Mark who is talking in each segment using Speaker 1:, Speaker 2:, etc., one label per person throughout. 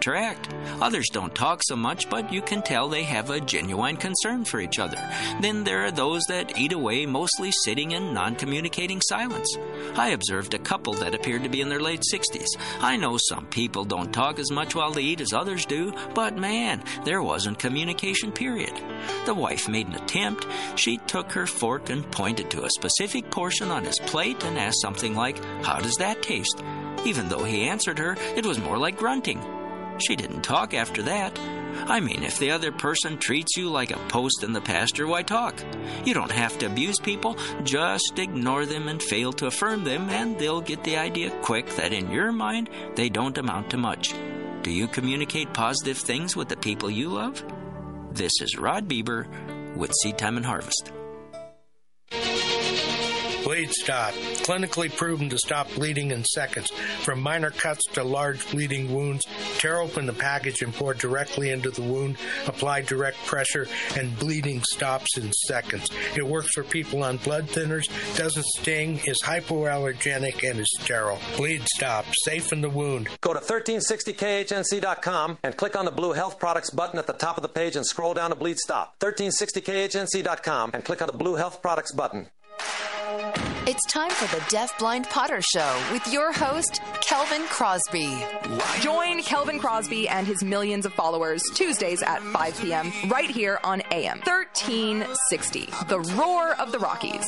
Speaker 1: interact. Others don't talk so much, but you can tell they have a genuine concern for each other. Then there are those that eat away, mostly sitting in non-communicating silence. I observed a couple that appeared to be in their late 60s. I know some people don't talk as much while they eat as others do, but man, there wasn't communication, period. The wife made an attempt. She took her fork and pointed to a specific portion on his plate and asked something like, "How does that taste?" Even though he answered her, it was more like grunting. She didn't talk after that. I mean, if the other person treats you like a post in the pasture, why talk? You don't have to abuse people. Just ignore them and fail to affirm them, and they'll get the idea quick that in your mind, they don't amount to much. Do you communicate positive things with the people you love? This is Rod Bieber with Seed Time and Harvest.
Speaker 2: Bleed Stop, clinically proven to stop bleeding in seconds. From minor cuts to large bleeding wounds, tear open the package and pour directly into the wound, apply direct pressure, and bleeding stops in seconds. It works for people on blood thinners, doesn't sting, is hypoallergenic, and is sterile. Bleed Stop, safe in the wound.
Speaker 3: Go to 1360khnc.com and click on the blue Health Products button at the top of the page and scroll down to Bleed Stop. 1360khnc.com and click on the blue Health Products button.
Speaker 4: It's time for the Deaf Blind Potter Show with your host, Kelvin Crosby.
Speaker 5: Join Kelvin Crosby and his millions of followers Tuesdays at 5 p.m. right here on AM 1360, the roar of the Rockies.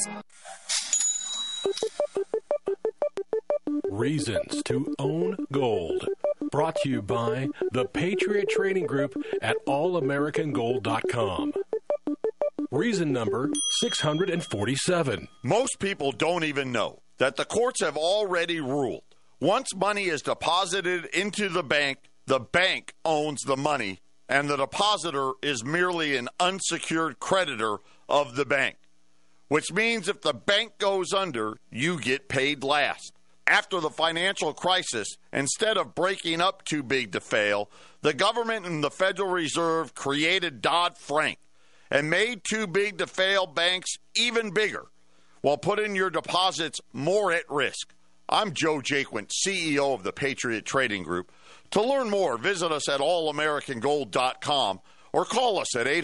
Speaker 6: Reasons to Own Gold. Brought to you by the Patriot Trading Group at allamericangold.com. Reason number 647.
Speaker 7: Most people don't even know that the courts have already ruled. Once money is deposited into the bank owns the money, and the depositor is merely an unsecured creditor of the bank. Which means if the bank goes under, you get paid last. After the financial crisis, instead of breaking up too big to fail, the government and the Federal Reserve created Dodd-Frank and made too big to fail banks even bigger, while putting your deposits more at risk. I'm Joe Jaquint, CEO of the Patriot Trading Group. To learn more, visit us at allamericangold.com or call us at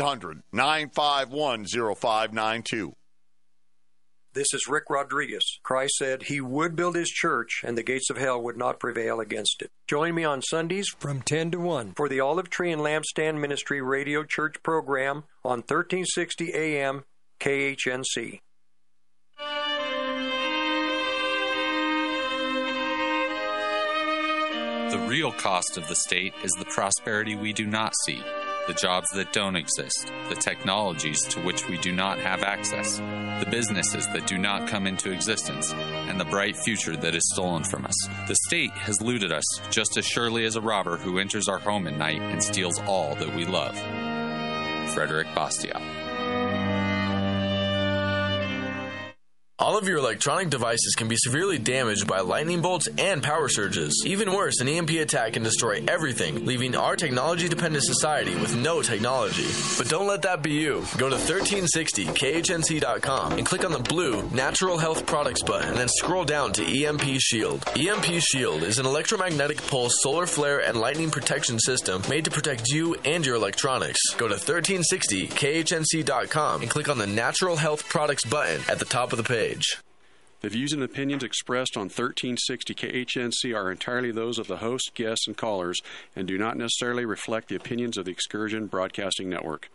Speaker 7: 800-951-0592.
Speaker 8: This is Rick Rodriguez. Christ said he would build his church and the gates of hell would not prevail against it. Join me on Sundays from 10 to 1 for the Olive Tree and Lampstand Ministry Radio Church program on 1360 AM KHNC.
Speaker 9: The real cost of the state is the prosperity we do not see, the jobs that don't exist, the technologies to which we do not have access, the businesses that do not come into existence, and the bright future that is stolen from us. The state has looted us just as surely as a robber who enters our home at night and steals all that we love. Frederick Bastiat.
Speaker 10: All of your electronic devices can be severely damaged by lightning bolts and power surges. Even worse, an EMP attack can destroy everything, leaving our technology-dependent society with no technology. But don't let that be you. Go to 1360khnc.com and click on the blue Natural Health Products button and then scroll down to EMP Shield. EMP Shield is an electromagnetic pulse solar flare and lightning protection system made to protect you and your electronics. Go to 1360khnc.com and click on the Natural Health Products button at the top of the page.
Speaker 11: The views and opinions expressed on 1360 KHNC are entirely those of the host, guests, and callers and do not necessarily reflect the opinions of the Excursion Broadcasting Network.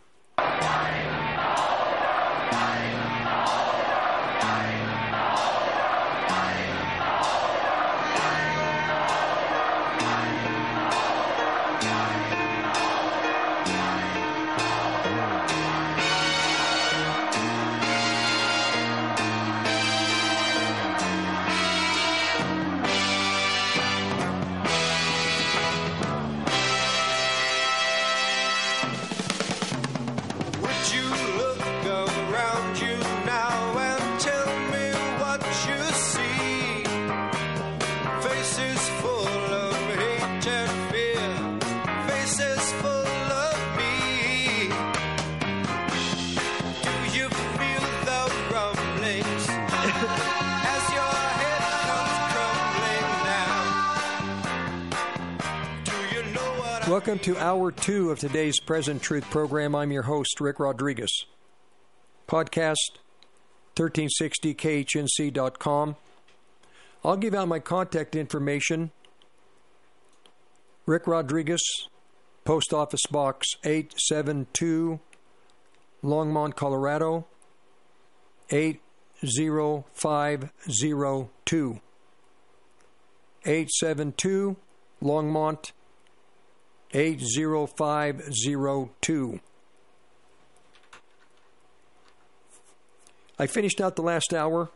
Speaker 12: Would you look around you?
Speaker 8: Welcome to Hour 2 of today's Present Truth program. I'm your host, Rick Rodriguez. Podcast, 1360khnc.com. I'll give out my contact information. Rick Rodriguez, Post Office Box 872, Longmont, Colorado, 80502. 872, Longmont, 80502. I finished out the last hour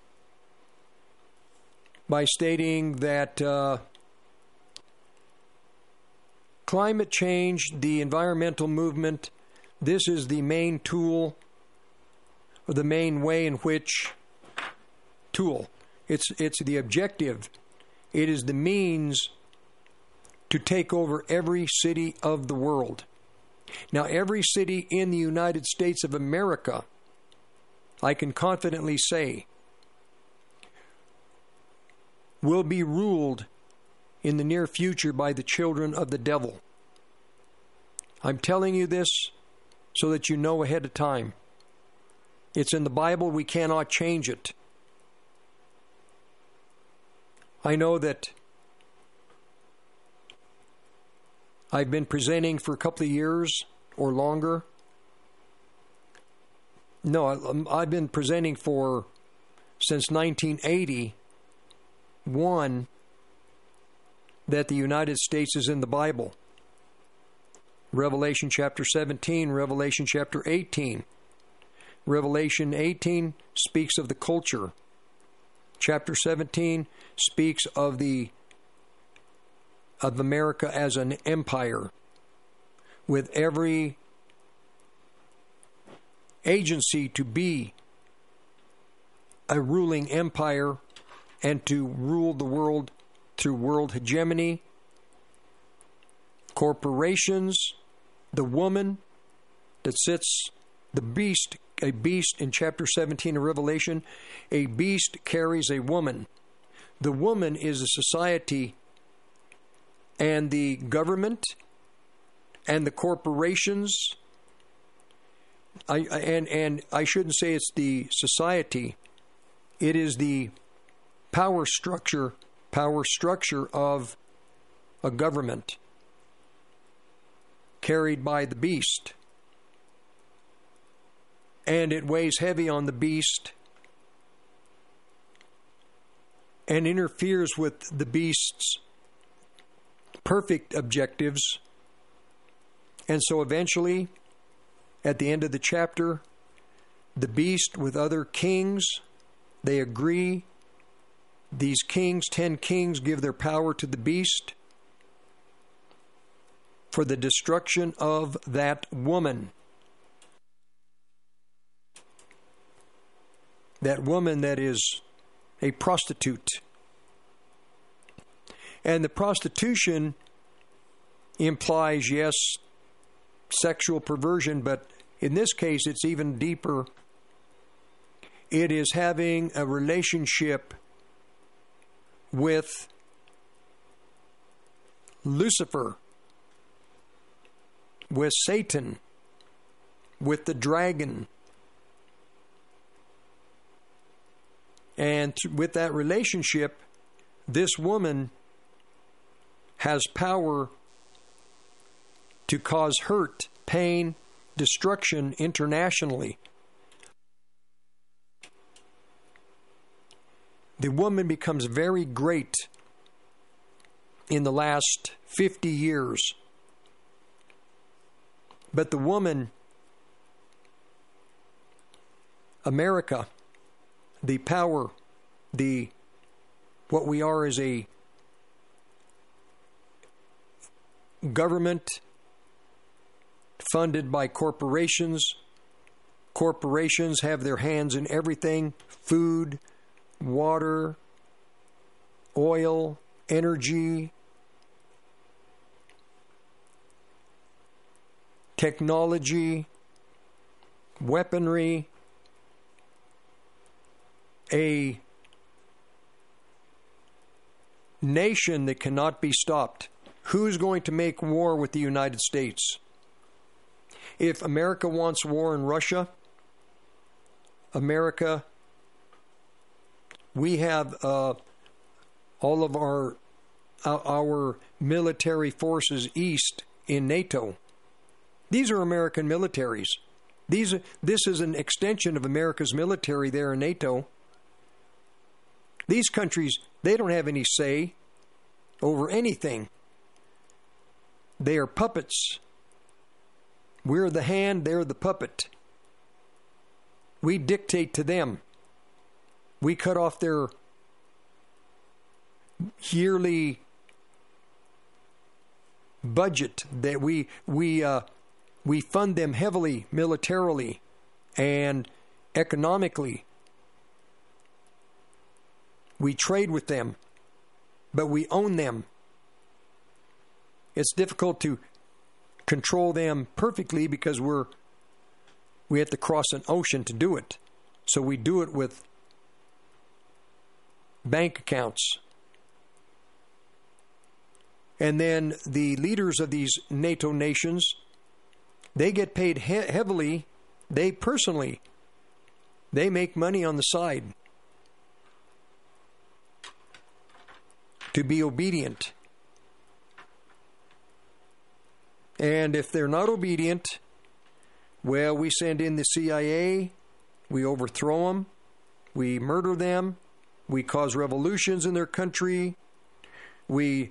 Speaker 8: by stating that climate change, the environmental movement, this is the main tool, or the main way in which it's the objective. It is the means to take over every city of the world. Now, every city in the United States of America, I can confidently say, will be ruled in the near future by the children of the devil. I'm telling you this so that you know ahead of time. It's in the Bible. We cannot change it. I know that I've been presenting for a couple of years or longer. No, I've been presenting since 1981 that the United States is in the Bible. Revelation chapter 17, Revelation chapter 18. Revelation 18 speaks of the culture. Chapter 17 speaks of America as an empire, with every agency to be a ruling empire and to rule the world through world hegemony, corporations, the woman that sits, the beast, a beast in chapter 17 of Revelation, a beast carries a woman. The woman is a society, and the government and the corporations, and I shouldn't say it's the society, it is the power structure of a government carried by the beast. And it weighs heavy on the beast and interferes with the beast's perfect objectives. And so eventually, at the end of the chapter, the beast with other kings, they agree. These kings, 10 kings, give their power to the beast for the destruction of that woman. That woman that is a prostitute. And the prostitution implies, yes, sexual perversion, but in this case it's even deeper. It is having a relationship with Lucifer, with Satan, with the dragon. And with that relationship, this woman has power to cause hurt, pain, destruction internationally. The woman becomes very great in the last 50 years. But the woman, America, the power, what we are is a government funded by corporations. Corporations have their hands in everything: food, water, oil, energy, technology, weaponry. A nation that cannot be stopped. who's going to make war with the United States? If America wants war in Russia, we have all of our military forces east in NATO. These are American militaries. This is an extension of America's military there in NATO. These countries, they don't have any say over anything. They are puppets. We're the hand, they're the puppet. We dictate to them. We cut off their yearly budget that we fund them heavily militarily and economically. We trade with them, but we own them. It's difficult to control them perfectly because we have to cross an ocean to do it. So we do it with bank accounts. And then the leaders of these NATO nations, they get paid heavily. They make money on the side to be obedient. And if they're not obedient, well, we send in the CIA, we overthrow them, we murder them, we cause revolutions in their country, we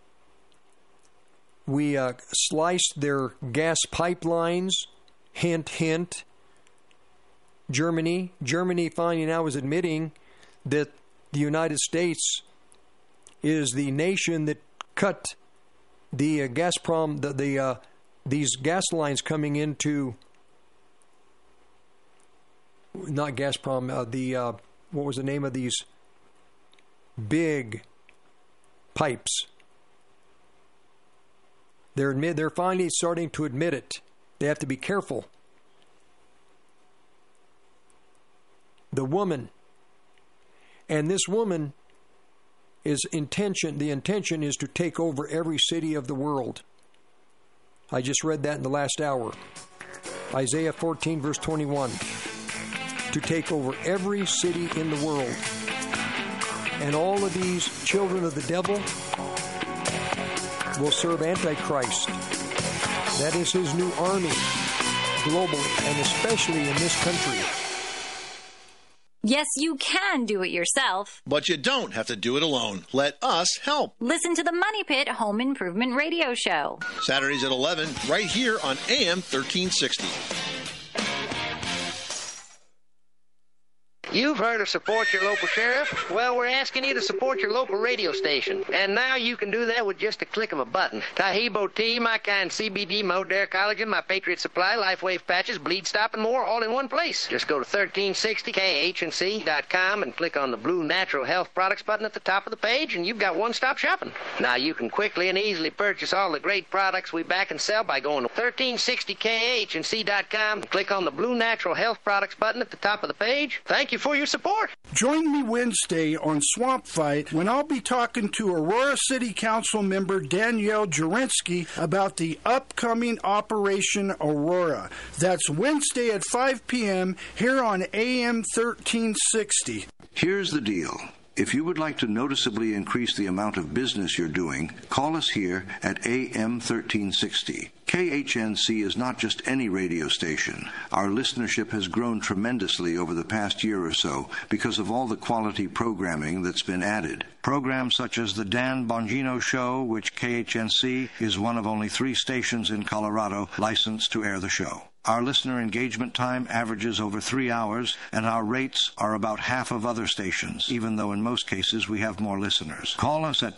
Speaker 8: slice their gas pipelines, hint, hint. Germany finally now is admitting that the United States is the nation that cut the Gazprom, these gas lines coming into, not Gazprom, what was the name of these big pipes? They're finally starting to admit it. They have to be careful. The woman, and this woman the intention is to take over every city of the world. I just read that in the last hour. Isaiah 14 verse 21. To take over every city in the world. And all of these children of the devil will serve Antichrist. That is his new army, globally, and especially in this country.
Speaker 12: Yes, you can do it yourself.
Speaker 13: But you don't have to do it alone. Let us help.
Speaker 12: Listen to the Money Pit Home Improvement Radio Show.
Speaker 13: Saturdays at 11, right here on AM 1360.
Speaker 14: You've heard of support your local sheriff? Well, we're asking you to support your local radio station. And now you can do that with just a click of a button. Tahibo tea, my kind CBD, Modere Collagen, my Patriot Supply, LifeWave patches, Bleed Stop, and more, all in one place. Just go to 1360khnc.com and click on the blue Natural Health Products button at the top of the page, and you've got one-stop shopping. Now you can quickly and easily purchase all the great products we back and sell by going to 1360khnc.com and click on the blue Natural Health Products button at the top of the page. Thank you for your support.
Speaker 15: Join me Wednesday on Swamp Fight when I'll be talking to Aurora City Council member Danielle Jurinsky about the upcoming Operation Aurora. That's Wednesday at 5 p.m. here on AM 1360.
Speaker 16: Here's the deal. If you would like to noticeably increase the amount of business you're doing, call us here at AM 1360. KHNC is not just any radio station. Our listenership has grown tremendously over the past year or so because of all the quality programming that's been added. Programs such as The Dan Bongino Show, which KHNC is one of only 3 stations in Colorado licensed to air the show. Our listener engagement time averages over 3 hours, and our rates are about half of other stations, even though in most cases we have more listeners. Call us at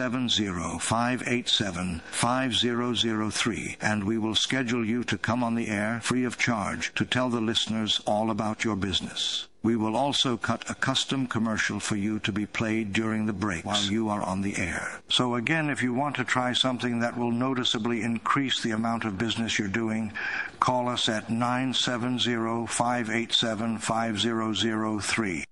Speaker 16: 970-587-5003, and we will schedule you to come on the air free of charge to tell the listeners all about your business. We will also cut a custom commercial for you to be played during the breaks while you are on the air. So again, if you want to try something that will noticeably increase the amount of business you're doing, call us at 970-587-5003.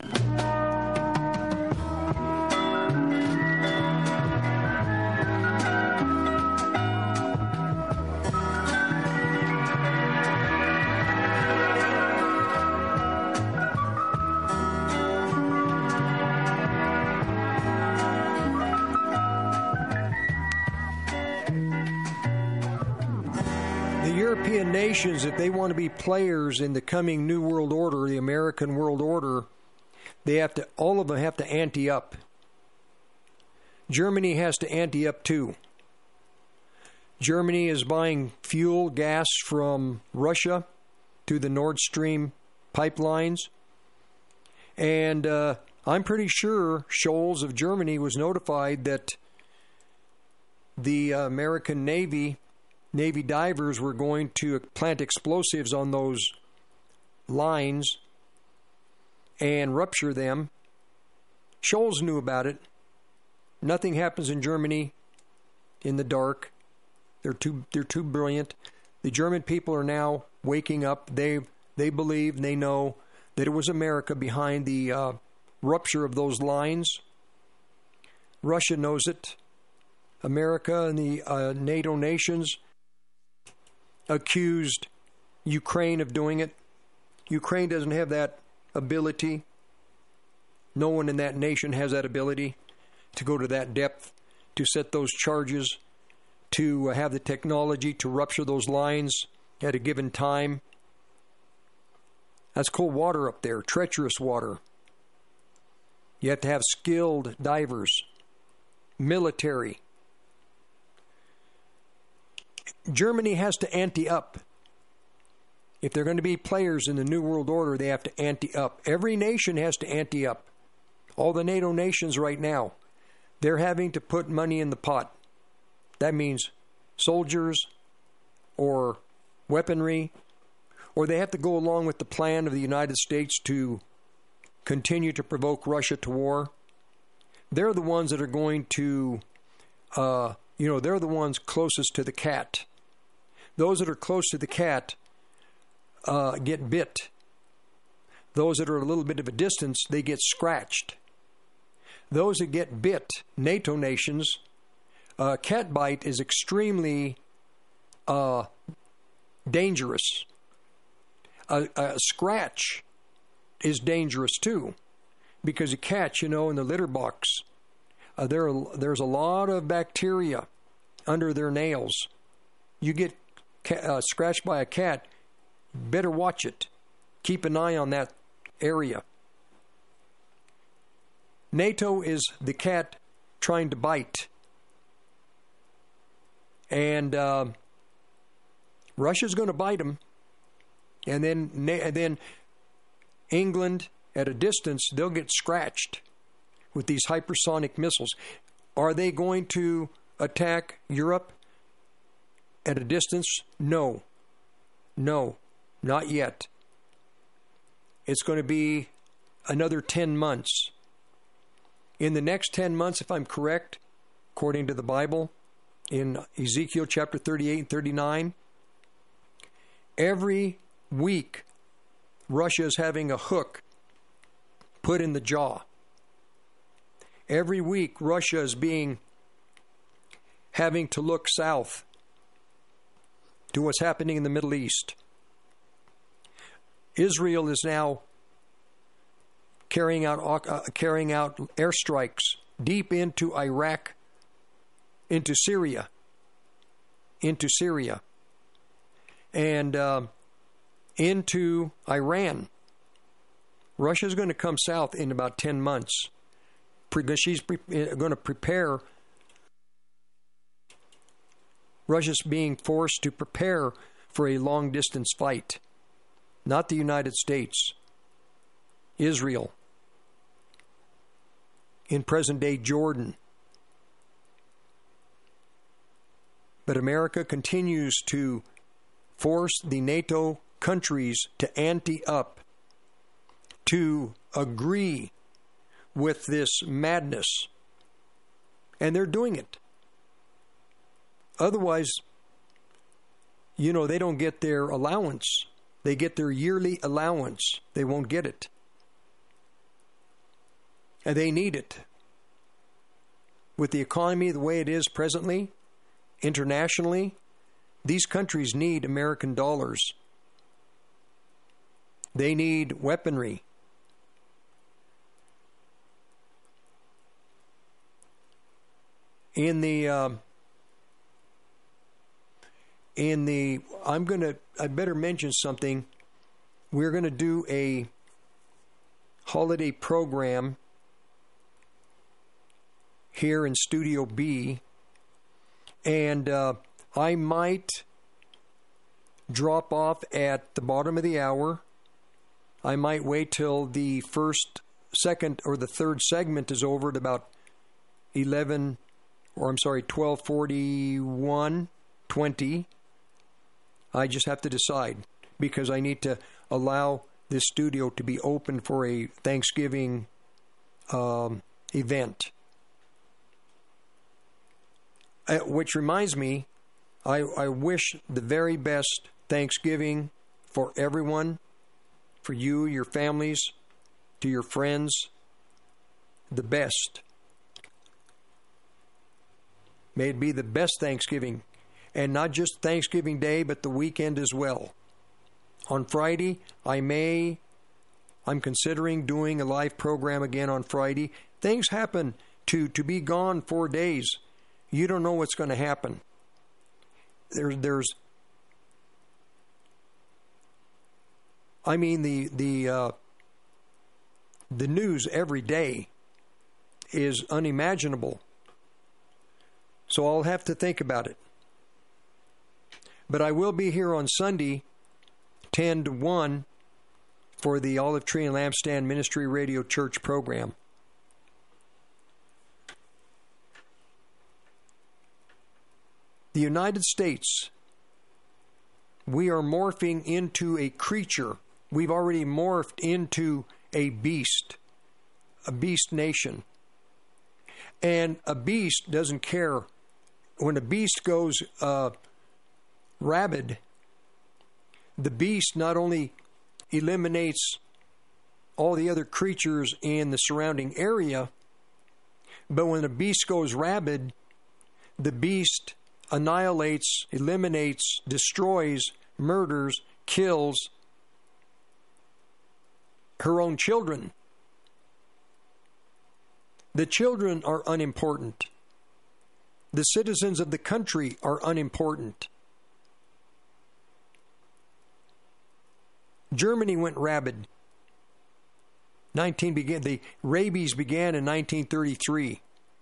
Speaker 8: European nations, if they want to be players in the coming New World Order, the American World Order, all of them have to ante up. Germany has to ante up too. Germany is buying fuel, gas from Russia through the Nord Stream pipelines. And I'm pretty sure Scholz of Germany was notified that the American Navy divers were going to plant explosives on those lines and rupture them. Scholz knew about it. Nothing happens in Germany in the dark. They're too brilliant. The German people are now waking up. They believe, they know that it was America behind the rupture of those lines. Russia knows it. America and the NATO nations accused Ukraine of doing it. Ukraine doesn't have that ability. No one in that nation has that ability to go to that depth, to set those charges, to have the technology to rupture those lines at a given time. That's cold water up there, treacherous water. You have to have skilled divers, military. Germany has to ante up. If they're going to be players in the New World Order, they have to ante up. Every nation has to ante up. All the NATO nations right now, they're having to put money in the pot. That means soldiers or weaponry, or they have to go along with the plan of the United States to continue to provoke Russia to war. They're the ones that are going to, they're the ones closest to the cat. Those that are close to the cat get bit. Those that are a little bit of a distance, they get scratched. Those that get bit, NATO nations, cat bite is extremely dangerous. A scratch is dangerous too, because a cat, in the litter box, there's a lot of bacteria under their nails. You get scratched by a cat, better watch it. Keep an eye on that area. NATO is the cat trying to bite. And Russia's going to bite them. And then England, at a distance, they'll get scratched with these hypersonic missiles. Are they going to attack Europe at a distance? No, not yet. It's going to be another 10 months. In the next 10 months, if I'm correct, according to the Bible, in Ezekiel chapter 38 and 39, every week Russia is having a hook put in the jaw. Every week Russia is having to look south to what's happening in the Middle East. Israel is now carrying out airstrikes deep into Iraq, into Syria, and into Iran. Russia's going to come south in about 10 months. She's going to prepare. Russia's being forced to prepare for a long-distance fight. Not the United States. Israel. In present-day Jordan. But America continues to force the NATO countries to ante up, to agree with this madness. And they're doing it. Otherwise, they don't get their allowance. They get their yearly allowance. They won't get it. And they need it. With the economy the way it is presently, internationally, these countries need American dollars. They need weaponry. In I better mention something. We're going to do a holiday program here in Studio B, and I might drop off at the bottom of the hour. I might wait till the second or the third segment is over at about 12:41:20. I just have to decide, because I need to allow this studio to be open for a Thanksgiving event. Which reminds me, I wish the very best Thanksgiving for everyone, for you, your families, to your friends, the best. May it be the best Thanksgiving, and not just Thanksgiving Day, but the weekend as well. On Friday, I'm considering doing a live program again on Friday. Things happen to be gone 4 days. You don't know what's going to happen. The news every day is unimaginable. So I'll have to think about it. But I will be here on Sunday, 10 to 1, for the Olive Tree and Lampstand Ministry Radio Church program. The United States, we are morphing into a creature. We've already morphed into a beast nation. And a beast doesn't care. When a beast goes rabid, the beast not only eliminates all the other creatures in the surrounding area, but when a beast goes rabid, the beast annihilates, eliminates, destroys, murders, kills her own children. The children are unimportant. The citizens of the country are unimportant. Germany went rabid. The rabies began in 1933.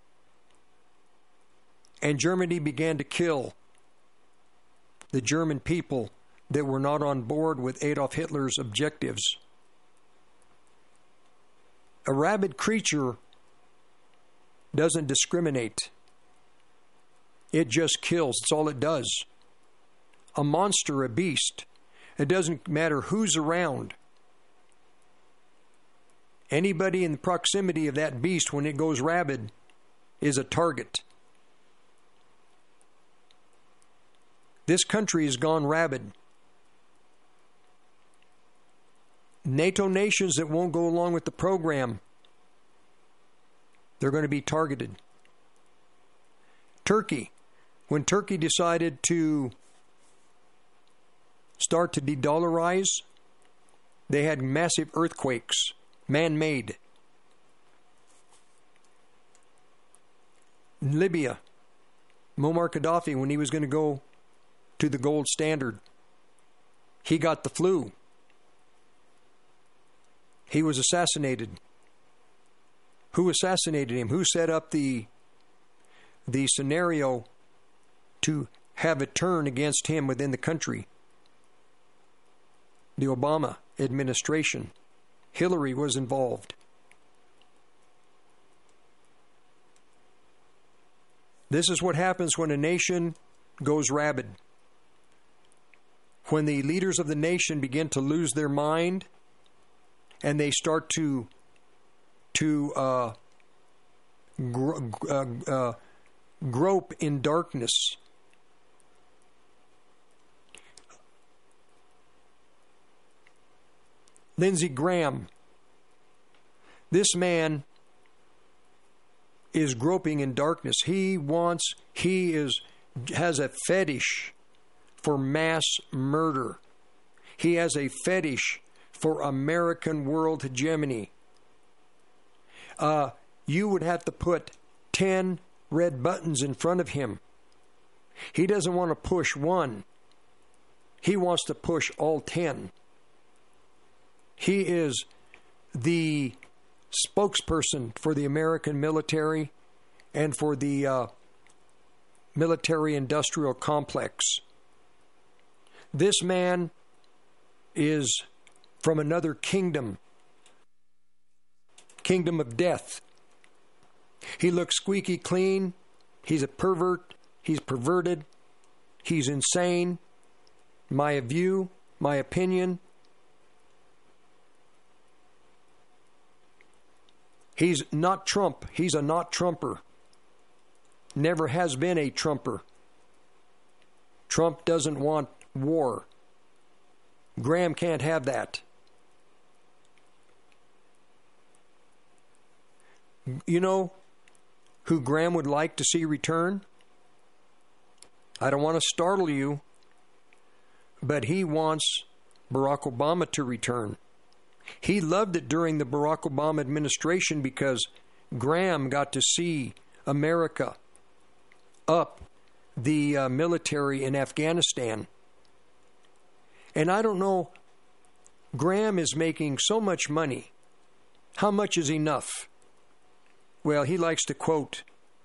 Speaker 8: And Germany began to kill the German people that were not on board with Adolf Hitler's objectives. A rabid creature doesn't discriminate. It just kills. That's all it does. A monster, a beast. It doesn't matter who's around. Anybody in the proximity of that beast when it goes rabid is a target. This country has gone rabid. NATO nations that won't go along with the program, they're going to be targeted. Turkey, when Turkey decided to start to de-dollarize, they had massive earthquakes, man-made. In Libya, Muammar Gaddafi, when he was going to go to the gold standard, he got the flu. He was assassinated. Who assassinated him? Who set up the scenario to have a turn against him within the country? The Obama administration. Hillary was involved. This is what happens when a nation goes rabid. When the leaders of the nation begin to lose their mind and they start to grope in darkness. Lindsey Graham, this man is groping in darkness. He has a fetish for mass murder. He has a fetish for American world hegemony. You would have to put 10 red buttons in front of him. He doesn't want to push one. He wants to push all 10. He is the spokesperson for the American military and for the military-industrial complex. This man is from another kingdom of death. He looks squeaky clean. He's a pervert. He's perverted. He's insane. My view, my opinion. He's not Trump. He's a not Trumper. Never has been a Trumper. Trump doesn't want war. Graham can't have that. You know who Graham would like to see return? I don't want to startle you, but he wants Barack Obama to return. He loved it during the Barack Obama administration because Graham got to see America up the military in Afghanistan. And I don't know, Graham is making so much money. How much is enough? Well, he likes to quote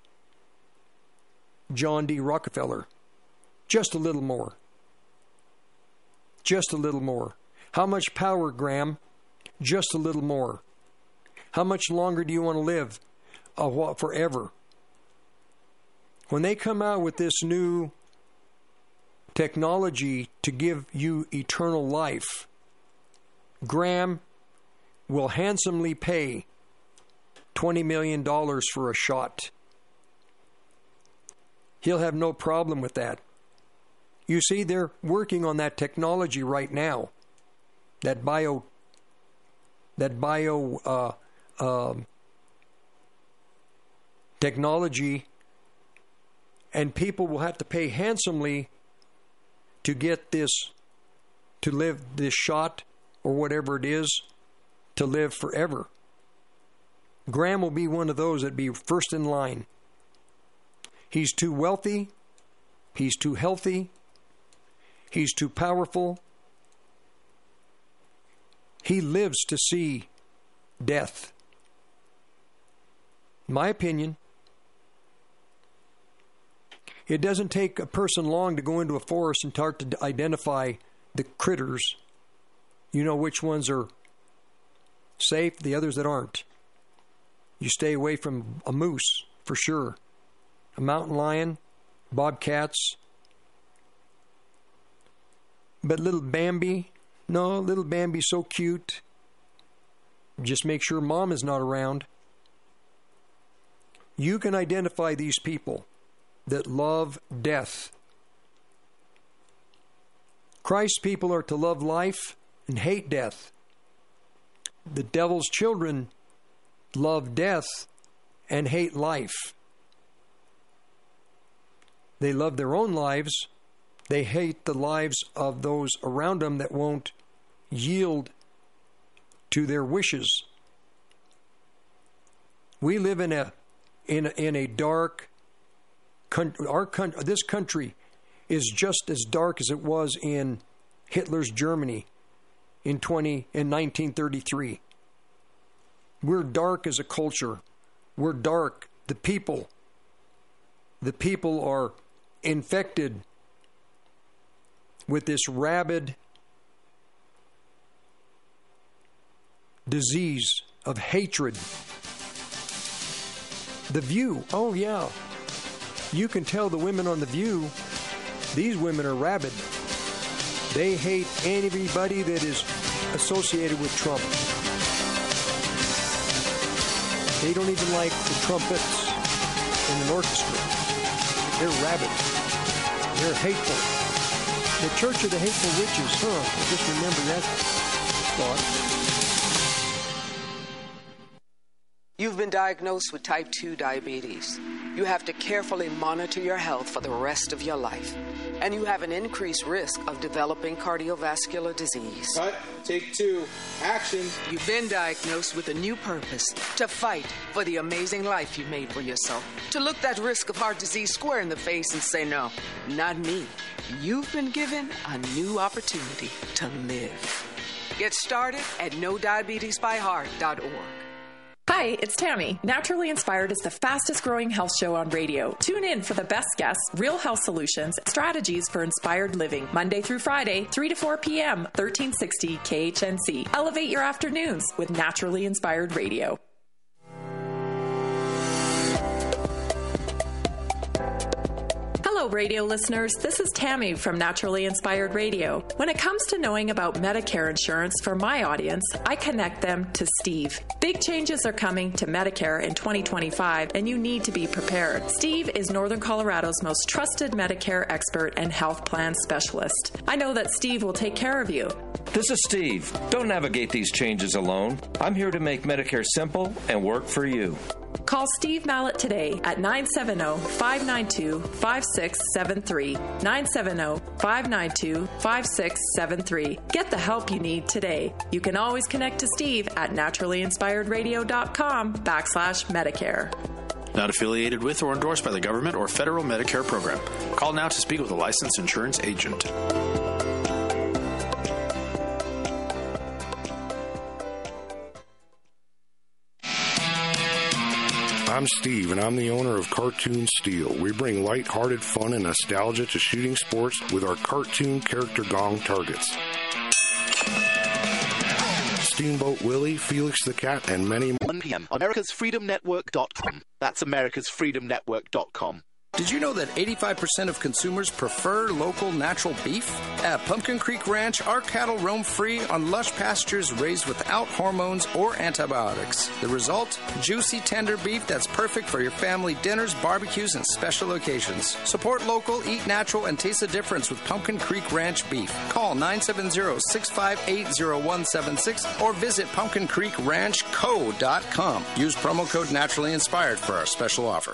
Speaker 8: John D. Rockefeller. Just a little more. Just a little more. How much power, Graham? Just a little more. How much longer do you want to live? Forever. When they come out with this new technology to give you eternal life, Graham will handsomely pay $20 million for a shot. He'll have no problem with that. You see, they're working on that technology right now. That bio technology, and people will have to pay handsomely to get this, to live this shot or whatever it is, to live forever. Graham will be one of those that be first in line. He's too wealthy. He's too healthy. He's too powerful. He lives to see death. My opinion. It doesn't take a person long to go into a forest and start to identify the critters. You know which ones are safe, the others that aren't. You stay away from a moose, for sure. A mountain lion, bobcats. But little Bambi, no, little Bambi's so cute. Just make sure mom is not around. You can identify these people that love death. Christ's people are to love life and hate death. The devil's children love death and hate life. They love their own lives. They hate the lives of those around them that won't yield to their wishes. We live in a dark country. This country is just as dark as it was in Hitler's Germany in 1933. We're dark as a culture. We're dark. The people are infected with this rabid disease of hatred. The View, oh yeah. You can tell the women on The View, these women are rabid. They hate anybody that is associated with Trump. They don't even like the trumpets in an orchestra. They're rabid. They're hateful. The Church of the Hateful Witches, just remember that thought.
Speaker 17: You've been diagnosed with type 2 diabetes. You have to carefully monitor your health for the rest of your life. and you have an increased risk of developing cardiovascular disease.
Speaker 18: Cut. Take 2. Action.
Speaker 17: You've been diagnosed with a new purpose, to fight for the amazing life you made for yourself. To look that risk of heart disease square in the face and say, no, not me. You've been given a new opportunity to live. Get started at NoDiabetesByHeart.org.
Speaker 19: Hi, it's Tammy. Naturally Inspired is the fastest growing health show on radio. Tune in for the best guests, real health solutions, strategies for inspired living. Monday through Friday, 3 to 4 p.m., 1360 KHNC. Elevate your afternoons with Naturally Inspired Radio. Hello, radio listeners. This is Tammy from Naturally Inspired Radio. When it comes to knowing about Medicare insurance for my audience, I connect them to Steve. Big changes are coming to Medicare in 2025, and you need to be prepared. Steve is Northern Colorado's most trusted Medicare expert and health plan specialist. I know that Steve will take care of you.
Speaker 20: This is Steve. Don't navigate these changes alone. I'm here to make Medicare simple and work for you.
Speaker 19: Call Steve Mallett today at 970-592-5673. 970-592-5673. Get the help you need today. You can always connect to Steve at naturallyinspiredradio.com/Medicare.
Speaker 21: Not affiliated with or endorsed by the government or federal Medicare program. Call now to speak with a licensed insurance agent.
Speaker 22: I'm Steve, and I'm the owner of Cartoon Steel. We bring light-hearted fun and nostalgia to shooting sports with our cartoon character gong targets. Steamboat Willie, Felix the Cat, and many more.
Speaker 23: 1 p.m. AmericasFreedomNetwork.com. That's AmericasFreedomNetwork.com.
Speaker 24: Did you know that 85% of consumers prefer local natural beef? At Pumpkin Creek Ranch, our cattle roam free on lush pastures raised without hormones or antibiotics. The result? Juicy, tender beef that's perfect for your family dinners, barbecues, and special occasions. Support local, eat natural, and taste the difference with Pumpkin Creek Ranch beef. Call 970-658-0176 or visit pumpkincreekranchco.com. Use promo code Naturally Inspired for our special offer.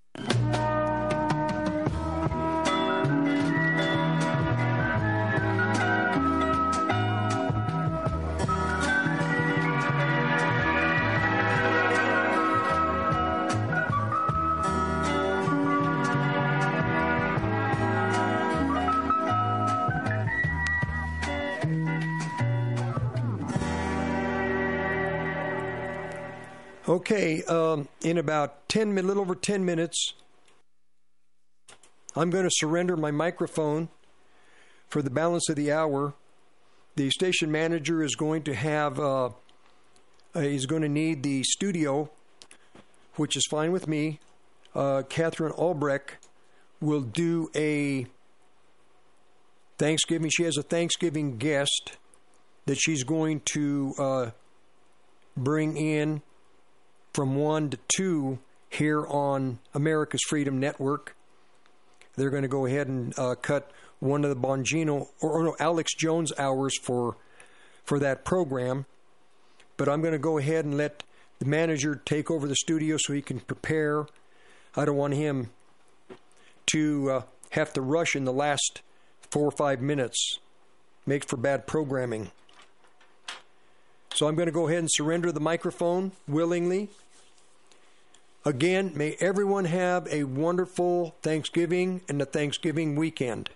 Speaker 25: Okay, in about a little over 10 minutes, I'm going to surrender my microphone for the balance of the hour. The station manager is going to have, he's going to need the studio, which is fine with me. Catherine Albrecht will do a Thanksgiving. She has a Thanksgiving guest that she's going to bring in from 1 to 2 here on America's Freedom Network. They're going to go ahead and cut one of the Bongino or Alex Jones hours for that program. But I'm going to go ahead and let the manager take over the studio so he can prepare. I don't want him to have to rush in the last 4 or 5 minutes. Makes for bad programming. So I'm going to go ahead and surrender the microphone willingly. Again, may everyone have a wonderful Thanksgiving and a Thanksgiving weekend.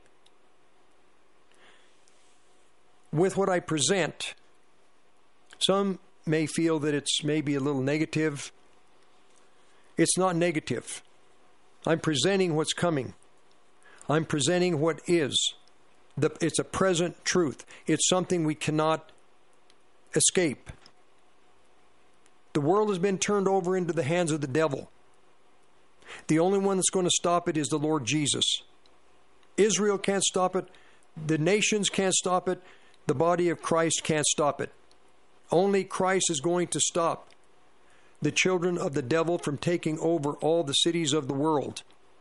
Speaker 25: With what I present, some may feel that it's maybe a little negative. It's not negative. I'm presenting what's coming. I'm presenting what is. It's a present truth. It's something we cannot escape. The world has been turned over into the hands of the devil. The only one that's going to stop it is the Lord Jesus. Israel can't stop it. The nations can't stop it. The body of Christ can't stop it. Only Christ is going to stop the children of the devil from taking over all the cities of the world.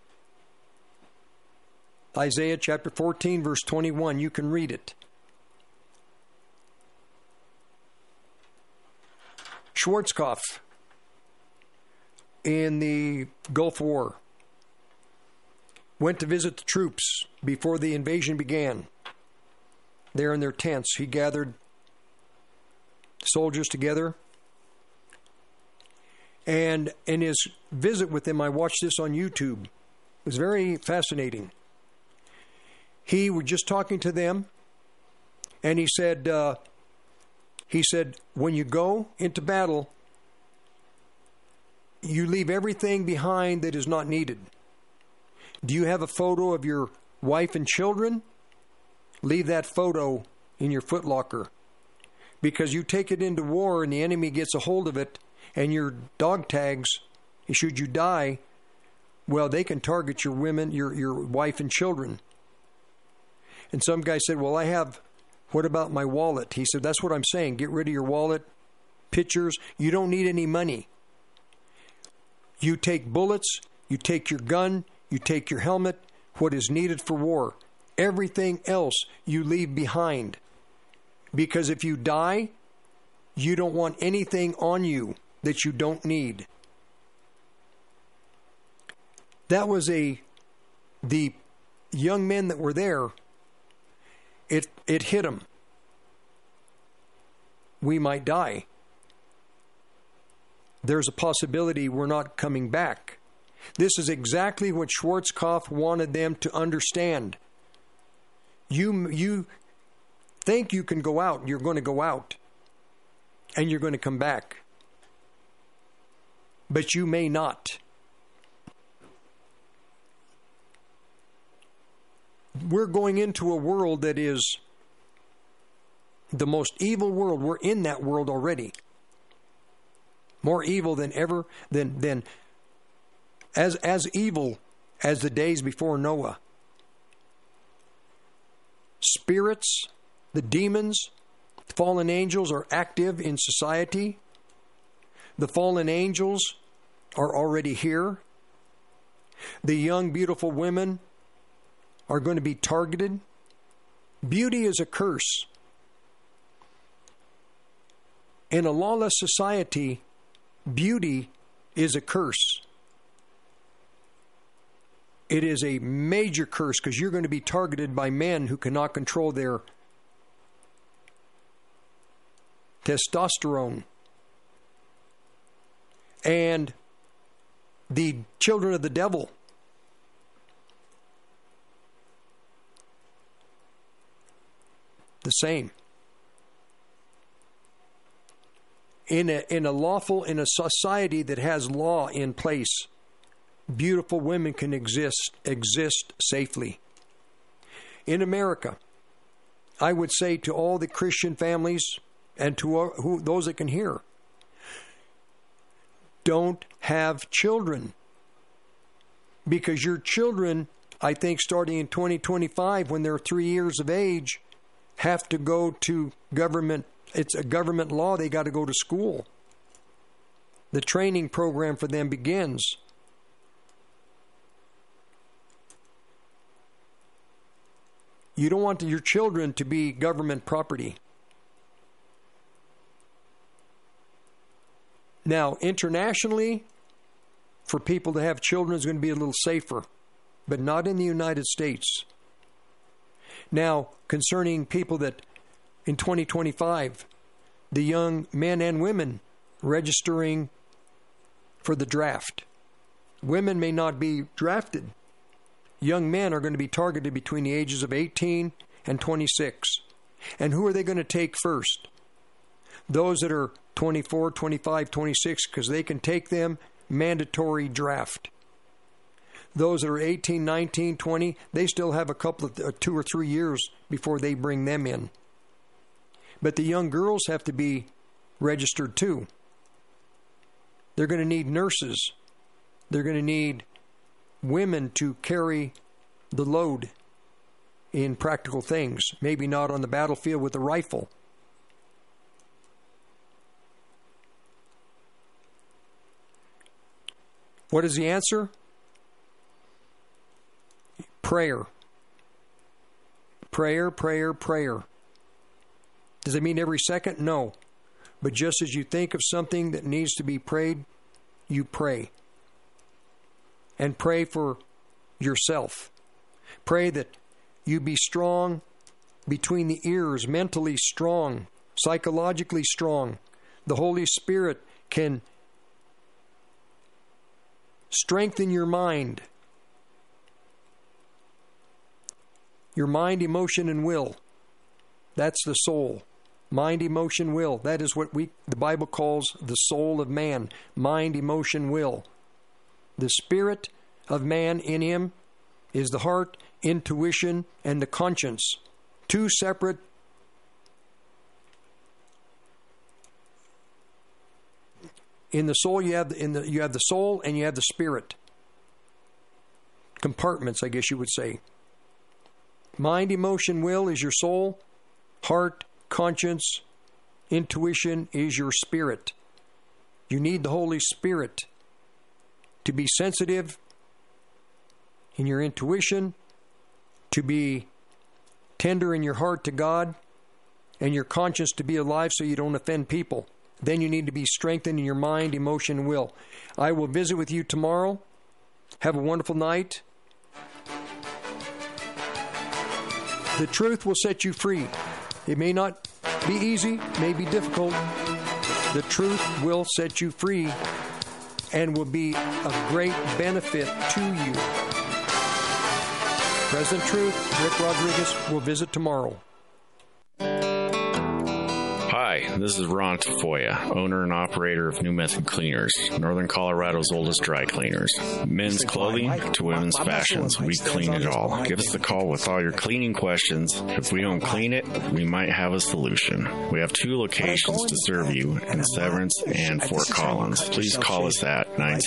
Speaker 25: Isaiah chapter 14, verse 21, you can read it. Schwarzkopf in the Gulf War went to visit the troops before the invasion began. There in their tents, he gathered soldiers together. And in his visit with them, I watched this on YouTube. It was very fascinating. He was just talking to them, and he said, when you go into battle, you leave everything behind that is not needed. Do you have a photo of your wife and children? Leave that photo in your footlocker. Because you take it into war and the enemy gets a hold of it, and your dog tags, should you die, well, they can target your women, your wife and children. And some guy said, well, what about my wallet? He said, that's what I'm saying. Get rid of your wallet, pictures. You don't need any money. You take bullets, you take your gun, you take your helmet, what is needed for war. Everything else you leave behind. Because if you die, you don't want anything on you that you don't need. That was the young men that were there, it hit them. We might die. There's a possibility we're not coming back. This is exactly what Schwarzkopf wanted them to understand. You think you can go out, you're going to go out, and you're going to come back. But you may not. We're going into a world that is the most evil world. We're in that world already. More evil than ever, than as evil as the days before Noah. Spirits, the demons, fallen angels are active in society. The fallen angels are already here. The young, beautiful women are going to be targeted. Beauty is a curse. In a lawless society, beauty is a curse. It is a major curse because you're going to be targeted by men who cannot control their testosterone. And the children of the devil. The same. In a society that has law in place, beautiful women can exist safely. In America, I would say to all the Christian families and to those that can hear, don't have children. Because your children, I think starting in 2025, when they're 3 years of age, have to go to government. It's a government law. They got to go to school. The training program for them begins. You don't want your children to be government property. Now, internationally, for people to have children is going to be a little safer, but not in the United States. Now, concerning people that in 2025, the young men and women registering for the draft. Women may not be drafted. Young men are going to be targeted between the ages of 18 and 26. And who are they going to take first? Those that are 24, 25, 26, because they can take them mandatory draft. Those that are 18, 19, 20, they still have a couple of 2 or 3 years before they bring them in. But the young girls have to be registered too. They're going to need nurses. They're going to need women to carry the load in practical things. Maybe not on the battlefield with a rifle. What is the answer? Prayer. Prayer, prayer, prayer. Does it mean every second? No. But just as you think of something that needs to be prayed, you pray. And pray for yourself. Pray that you be strong between the ears, mentally strong, psychologically strong. The Holy Spirit can strengthen your mind, emotion, and will. That's the soul. Mind, emotion, will. That is what the Bible calls the soul of man. Mind, emotion, will. The spirit of man in him is the heart, intuition, and the conscience. Two separate in the soul. You have the soul and you have the spirit. Compartments, I guess you would say. Mind, emotion, will is your soul. Heart, conscience, intuition is your spirit. You need the Holy Spirit to be sensitive in your intuition, to be tender in your heart to God, and your conscience to be alive so you don't offend people. Then you need to be strengthened in your mind, emotion, and will. I will visit with you tomorrow. Have a wonderful night. The truth will set you free. It may not be easy, may be difficult. The truth will set you free and will be of great benefit to you. President Truth, Rick Rodriguez, will visit tomorrow.
Speaker 1: Hi, this is Ron Tafoya, owner and operator of New Method Cleaners, Northern Colorado's oldest dry cleaners. Men's clothing to women's fashions, we clean it all. Give us a call with all your cleaning questions. If we don't clean it, we might have a solution. We have 2 locations to serve you in Severance and Fort Collins. Please call us at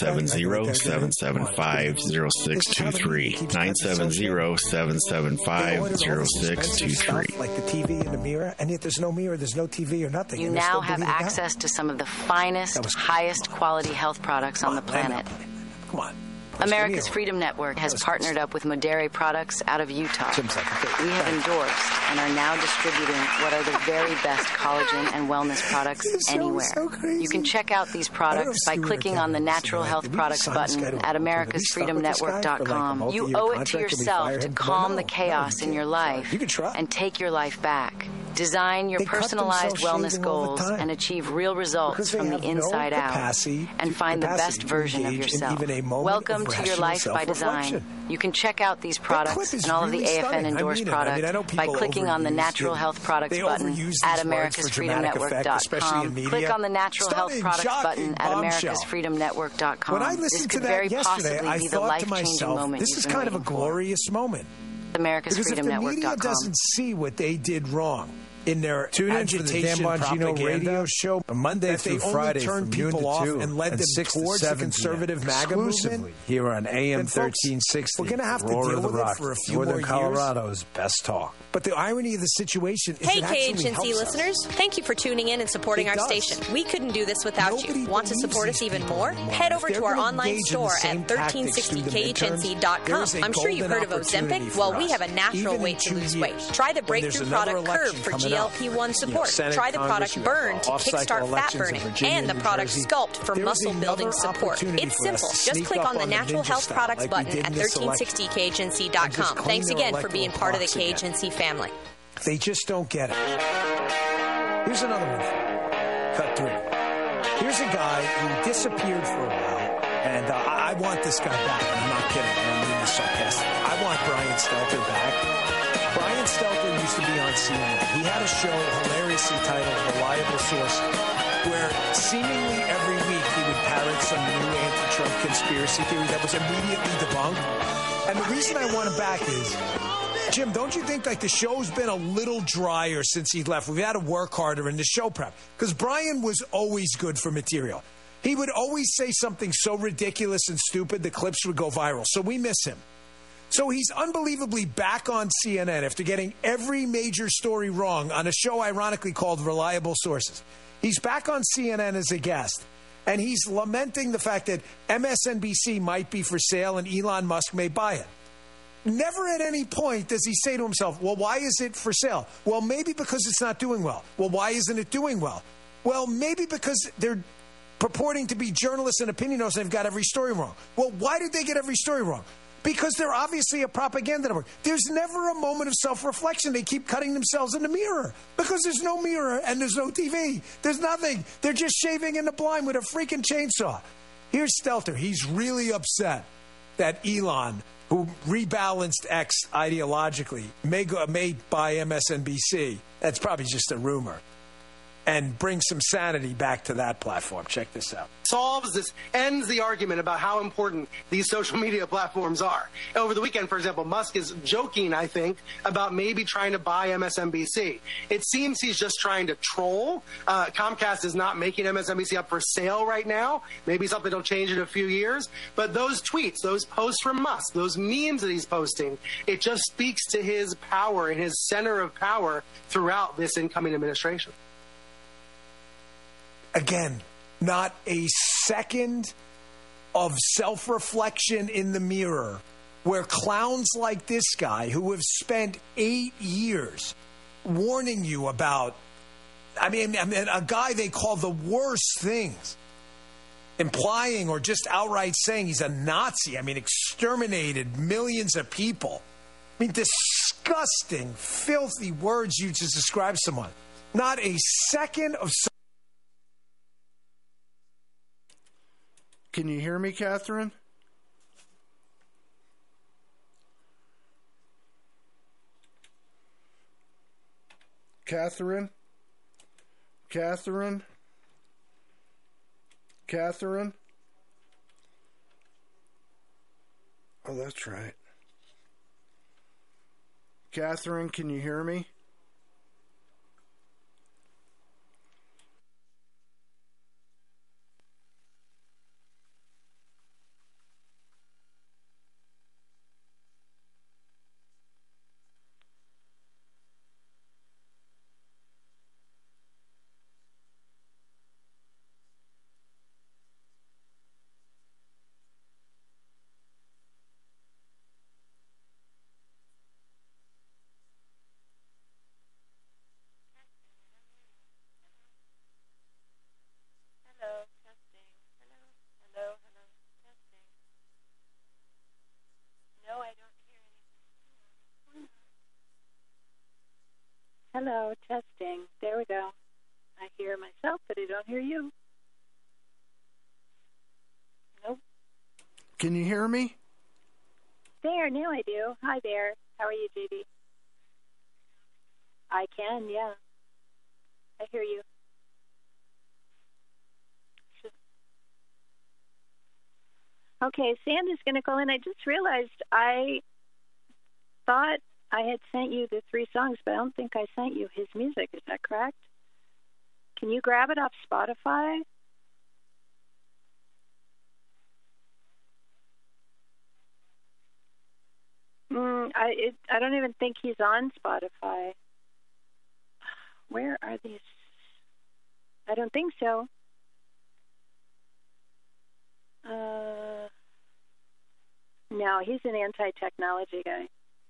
Speaker 1: 970-775-0623. 970-775-0623.
Speaker 2: Like the TV in the mirror, and yet there's no mirror, there's no TV or nothing.
Speaker 3: You now have access to some of the finest, highest quality health products on the planet.
Speaker 2: Come on.
Speaker 3: America's Freedom Network has partnered up with Modere Products out of Utah that we have endorsed and are now distributing what are the very best collagen and wellness products anywhere. You can check out these products by clicking on the Natural Health Products button at americasfreedomnetwork.com. You owe it to yourself to calm the chaos in your life and take your life back. Design your personalized wellness goals and achieve real results from the inside out, and find the best version of yourself. Welcome to your life by design. You can check out these products and all of the AFN endorsed products by clicking on the Natural Health Products button at americasfreedomnetwork.com. Click on the Natural Health Products button at americasfreedomnetwork.com.
Speaker 2: When I listened to that yesterday, I thought to myself, this is kind of a glorious moment.
Speaker 3: Americasfreedomnetwork.com.
Speaker 2: Because if the media doesn't see what they did wrong in their
Speaker 4: tune into the Dan Bongino radio show Monday through Friday from noon to 2
Speaker 2: and led them towards the conservative MAGA movement
Speaker 4: here on AM 1360.
Speaker 2: We're going to have to deal with it for a few
Speaker 4: Northern
Speaker 2: more
Speaker 4: Colorado's best talk.
Speaker 2: But the irony of the situation is
Speaker 5: hey, KHNC listeners, thank you for tuning in and supporting our station. We couldn't do this without you. Want to support us even more? Head over to our online store at 1360khnc.com. I'm sure you've heard of Ozempic. Well, we have a natural way to lose weight. Try the breakthrough product Curve for GLP-1 support. Try the product Burn to kickstart fat burning. And the product Sculpt for muscle building support. It's simple. Just click on the Natural Health Products button at 1360khnc.com. Thanks again for being part of the KHNC family.
Speaker 2: They just don't get it. Here's another one. Cut 3. Here's a guy who disappeared for a while, and I want this guy back. And I'm not kidding. I don't mean this sarcastic. I want Brian Stelter back. Brian Stelter used to be on CNN. He had a show hilariously titled Reliable Source, where seemingly every week he would parrot some new anti-Trump conspiracy theory that was immediately debunked. And the reason I want him back is, Jim, don't you think like the show's been a little drier since he left? We've had to work harder in the show prep. Because Brian was always good for material. He would always say something so ridiculous and stupid the clips would go viral. So we miss him. So he's unbelievably back on CNN after getting every major story wrong on a show ironically called Reliable Sources. He's back on CNN as a guest. And he's lamenting the fact that MSNBC might be for sale and Elon Musk may buy it. Never at any point does he say to himself, well, why is it for sale? Well, maybe because it's not doing well. Well, why isn't it doing well? Well, maybe because they're purporting to be journalists and opinion hosts and they've got every story wrong. Well, why did they get every story wrong? because they're obviously a propaganda network. There's never a moment of self-reflection. They keep cutting themselves in the mirror because there's no mirror and there's no TV. There's nothing. They're just shaving in the blind with a freaking chainsaw. Here's Stelter. He's really upset that Elon, who rebalanced X ideologically, may buy MSNBC. That's probably just a rumor. And bring some sanity back to that platform. Check this out.
Speaker 6: Ends the argument about how important these social media platforms are. Over the weekend, for example, Musk is joking, I think, about maybe trying to buy MSNBC. It seems he's just trying to troll. Comcast is not making MSNBC up for sale right now. Maybe something will change in a few years. But those tweets, those posts from Musk, those memes that he's posting, it just speaks to his power and his center of power throughout this incoming administration.
Speaker 2: Again, not a second of self-reflection in the mirror where clowns like this guy who have spent 8 years warning you about, I mean, a guy they call the worst things, implying or just outright saying he's a Nazi. I mean, exterminated millions of people. I mean, disgusting, filthy words used to describe someone. Not a second of
Speaker 15: Can you hear me, Catherine? Catherine? Catherine? Catherine? Oh, that's right. Catherine, can you hear me?
Speaker 7: Hello, testing. There we go. I hear myself, but I don't hear you. Nope.
Speaker 15: Can you hear me?
Speaker 7: There, now I do. Hi there. How are you, JD? I can, yeah. I hear you. Okay, Sandy's going to call in. I just realized I thought I had sent you the 3 songs, but I don't think I sent you his music. Is that correct? Can you grab it off Spotify? I don't even think he's on Spotify. Where are these? I don't think so. No, he's an anti-technology guy.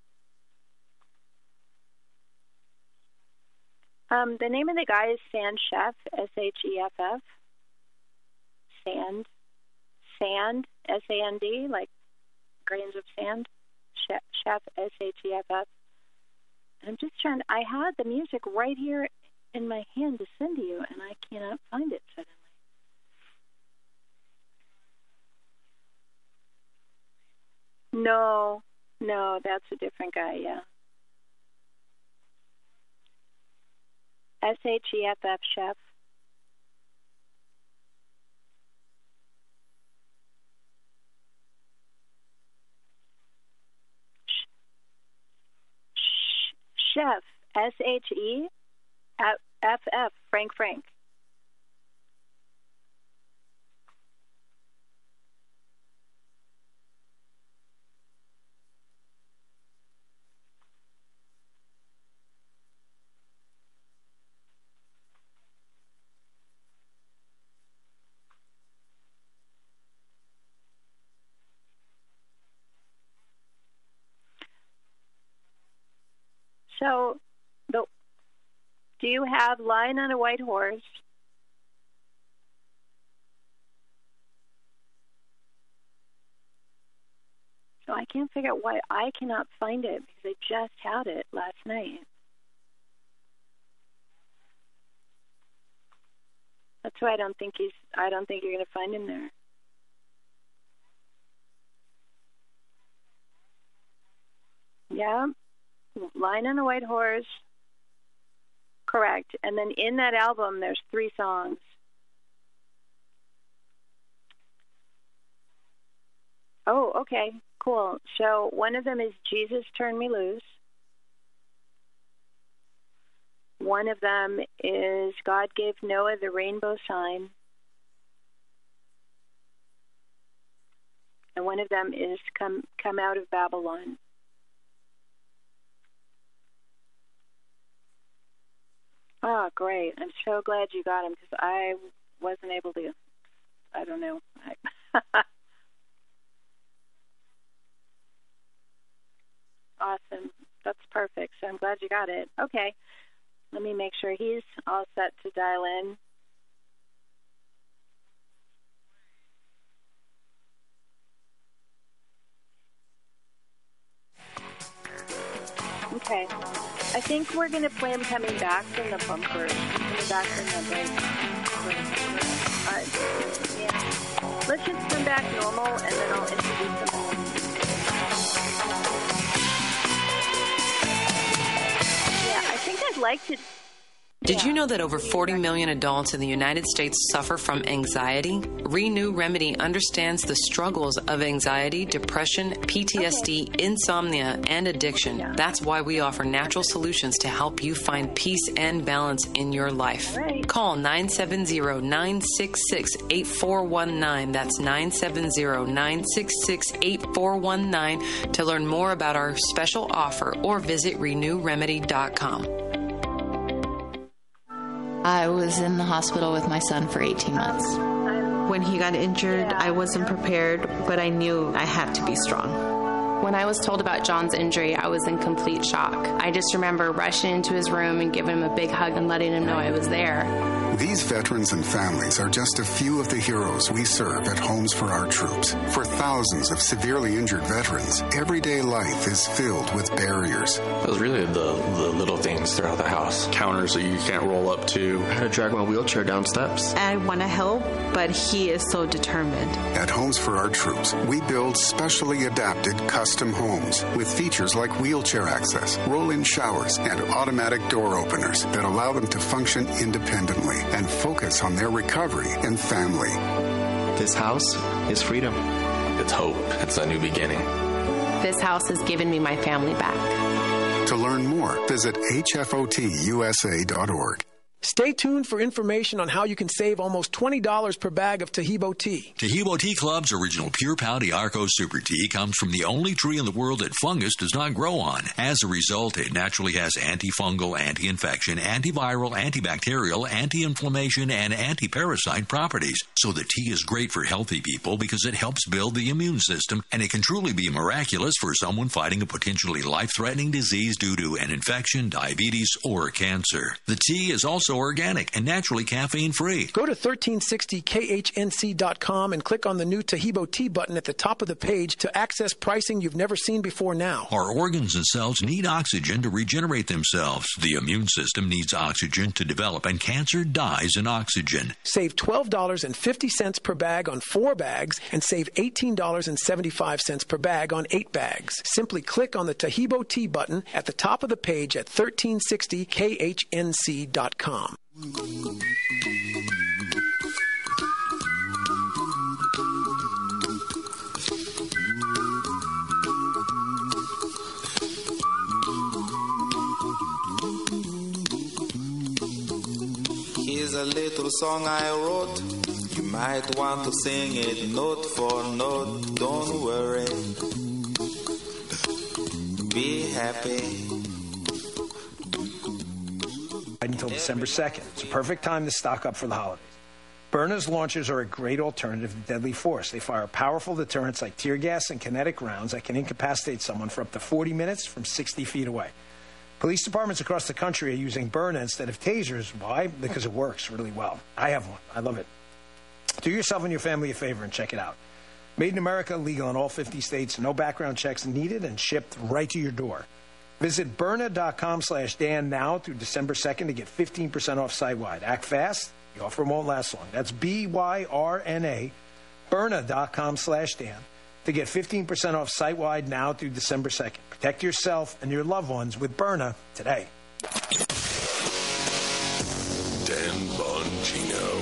Speaker 7: The name of the guy is Sand Chef, S-H-E-F-F. Sand, S-A-N-D, like grains of sand. Chef, S-H-E-F-F. I'm just trying. I had the music right here in my hand to send to you, and I cannot find it suddenly. No, that's a different guy, yeah. S-H-E-F-F, Chef. Chef, S-H-E-F-F, Frank. So, do you have Lying on a White Horse? So I can't figure out why I cannot find it, because I just had it last night. That's why I don't think you're going to find him there. Yeah, Line on a White Horse. Correct. And then in that album, there's 3 songs. Oh, okay, cool. So one of them is Jesus Turn Me Loose. One of them is God Gave Noah the Rainbow Sign. And one of them is Come Out of Babylon. Oh, great. I'm so glad you got him, because I wasn't able to, I don't know. Awesome. That's perfect. So I'm glad you got it. Okay. Let me make sure he's all set to dial in. Okay. I think we're going to play him coming back from the bunker. Coming back from the break. Yeah. Let's just come back normal, and then I'll introduce them all. Yeah, I think I'd like to...
Speaker 9: Did you know that over 40 million adults in the United States suffer from anxiety? Renew Remedy understands the struggles of anxiety, depression, PTSD, insomnia, and addiction. That's why we offer natural solutions to help you find peace and balance in your life. Call 970-966-8419. That's 970-966-8419 to learn more about our special offer, or visit renewremedy.com.
Speaker 3: I was in the hospital with my son for 18 months.
Speaker 10: When he got injured, I wasn't prepared, but I knew I had to be strong.
Speaker 11: When I was told about John's injury, I was in complete shock. I just remember rushing into his room and giving him a big hug and letting him know I was there.
Speaker 12: These veterans and families are just a few of the heroes we serve at Homes for Our Troops. For thousands of severely injured veterans, everyday life is filled with barriers.
Speaker 13: It was really the little things throughout the house. Counters that you can't roll up to. I had to drag my wheelchair down steps.
Speaker 10: I want to help, but he is so determined.
Speaker 12: At Homes for Our Troops, we build specially adapted custom homes with features like wheelchair access, roll-in showers, and automatic door openers that allow them to function independently and focus on their recovery and family.
Speaker 13: This house is freedom. It's hope. It's a new beginning.
Speaker 11: This house has given me my family back.
Speaker 12: To learn more, visit hfotusa.org.
Speaker 2: Stay tuned for information on how you can save almost $20 per bag of Tahibo tea.
Speaker 26: Tahibo Tea Club's original Pure Pau Arco Super Tea comes from the only tree in the world that fungus does not grow on. As a result, it naturally has antifungal, anti-infection, antiviral, antibacterial, anti-inflammation, and anti-parasite properties. So the tea is great for healthy people because it helps build the immune system, and it can truly be miraculous for someone fighting a potentially life-threatening disease due to an infection, diabetes, or cancer. The tea is also organic and naturally caffeine-free.
Speaker 2: Go to 1360khnc.com and click on the new Tahibo tea button at the top of the page to access pricing you've never seen before now.
Speaker 26: Our organs and cells need oxygen to regenerate themselves. The immune system needs oxygen to develop, and cancer dies in oxygen.
Speaker 2: Save $12.50 per bag on 4 bags and save $18.75 per bag on 8 bags. Simply click on the Tahibo tea button at the top of the page at 1360khnc.com.
Speaker 27: Here's a little song I wrote. You might want to sing it note for note. Don't worry. Be happy.
Speaker 2: Until December 2nd. It's a perfect time to stock up for the holidays. Byrna's launchers are a great alternative to deadly force. They fire powerful deterrents like tear gas and kinetic rounds that can incapacitate someone for up to 40 minutes from 60 feet away. Police departments across the country are using Byrna instead of tasers. Why? Because it works really well. I have one. I love it. Do yourself and your family a favor and check it out. Made in America, legal in all 50 states, no background checks needed, and shipped right to your door. Visit Byrna.com/Dan now through December 2nd to get 15% off site-wide. Act fast. The offer won't last long. That's BYRNA, Byrna.com/Dan to get 15% off site-wide now through December 2nd. Protect yourself and your loved ones with Byrna today.
Speaker 22: Dan Bongino.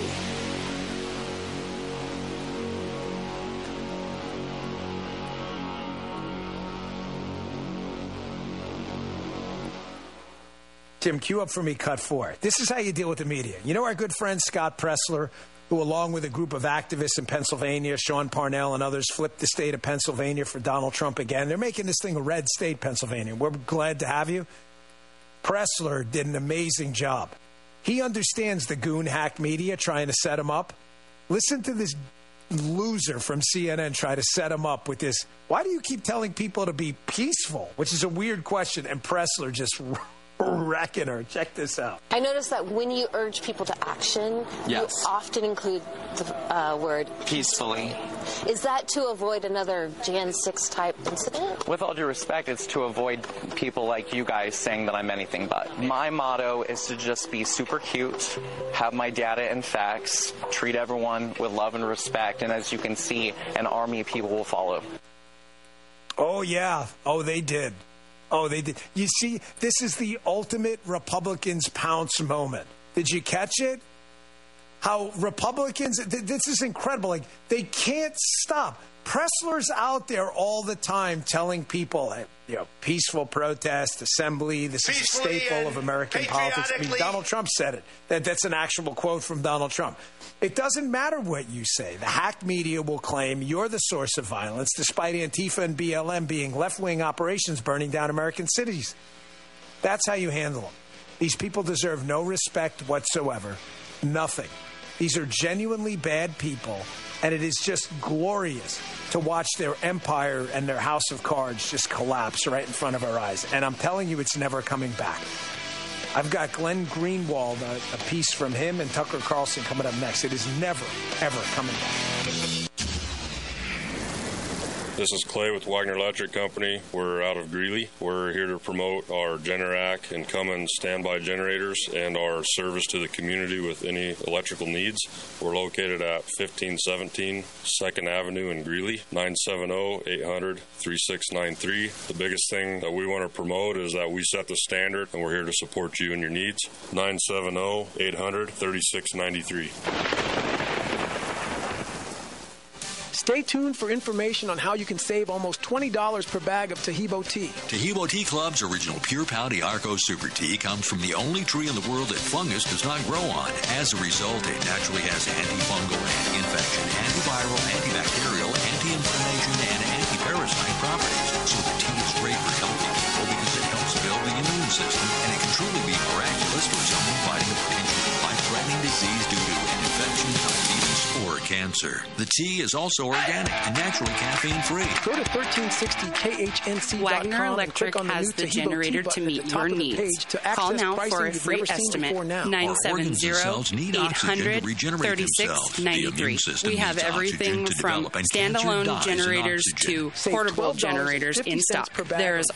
Speaker 2: Tim, cue up for me cut 4. This is how you deal with the media. You know our good friend Scott Pressler, who along with a group of activists in Pennsylvania, Sean Parnell and others, flipped the state of Pennsylvania for Donald Trump again. They're making this thing a red state, Pennsylvania. We're glad to have you. Pressler did an amazing job. He understands the goon hack media trying to set him up. Listen to this loser from CNN try to set him up with this. Why do you keep telling people to be peaceful? Which is a weird question. And Pressler just wrecking her. Check this out.
Speaker 8: I noticed that when you urge people to action, you often include the word
Speaker 14: peacefully.
Speaker 8: Is that to avoid another Jan 6 type incident?
Speaker 14: With all due respect, it's to avoid people like you guys saying that I'm anything but. My motto is to just be super cute, have my data and facts, treat everyone with love and respect, and as you can see, an army of people will follow.
Speaker 2: Oh, yeah. Oh, they did. Oh, they did. You see, this is the ultimate Republicans pounce moment. Did you catch it? How Republicans, this is incredible. Like, they can't stop. Pressler's out there all the time telling people, peaceful protest, assembly, this is a staple of American politics. I mean, Donald Trump said it. That's an actual quote from Donald Trump. It doesn't matter what you say. The hacked media will claim you're the source of violence, despite Antifa and BLM being left-wing operations burning down American cities. That's how you handle them. These people deserve no respect whatsoever. Nothing. These are genuinely bad people, and it is just glorious to watch their empire and their house of cards just collapse right in front of our eyes. And I'm telling you, it's never coming back. I've got Glenn Greenwald, a piece from him, and Tucker Carlson coming up next. It is never, ever coming back.
Speaker 16: This is Clay with Wagner Electric Company. We're out of Greeley. We're here to promote our Generac and Cummins standby generators and our service to the community with any electrical needs. We're located at 1517 2nd Avenue in Greeley, 970-800-3693. The biggest thing that we want to promote is that we set the standard, and we're here to support you and your needs. 970-800-3693.
Speaker 17: Stay tuned for information on how you can save almost $20 per bag of Tahibo tea.
Speaker 26: Tahibo Tea Club's original Pure Pau D'Arco Super Tea comes from the only tree in the world that fungus does not grow on. As a result, it naturally has antifungal, anti-infection, antiviral, antibacterial, anti-inflammation, and anti-parasite properties. So the tea is great for healthy people because it helps build the immune system, and it can truly be miraculous for someone fighting a potentially life-threatening disease due to an infection, diabetes, or cancer. The tea is also organic and naturally caffeine-free.
Speaker 17: Go to 1360khnc.com.
Speaker 18: Wagner Electric has the generator to meet your needs. Call now for a free estimate. 970-800-3693. We have everything from standalone generators to portable generators in stock. There is